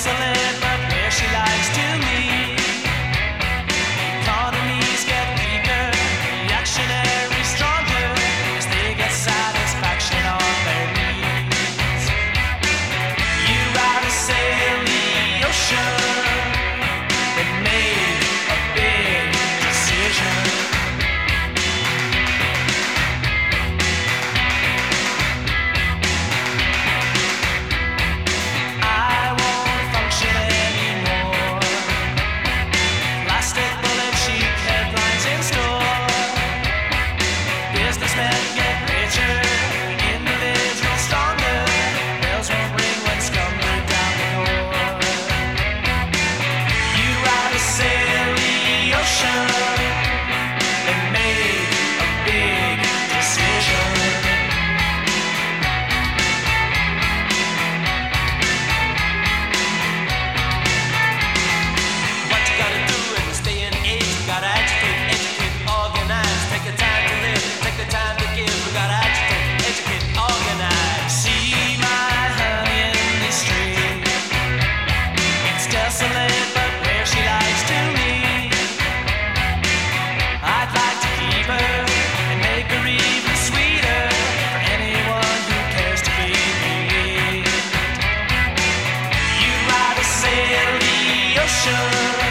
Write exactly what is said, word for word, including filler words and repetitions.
desolate, but where she likes to meet. Economies get weaker, reactionaries stronger, as they get satisfaction on their needs. You ride a sail the ocean, and made a big decision. Desolate, but where she likes to meet. I'd like to keep her and make her even sweeter for anyone who cares to be relieved. You ride a sail the ocean.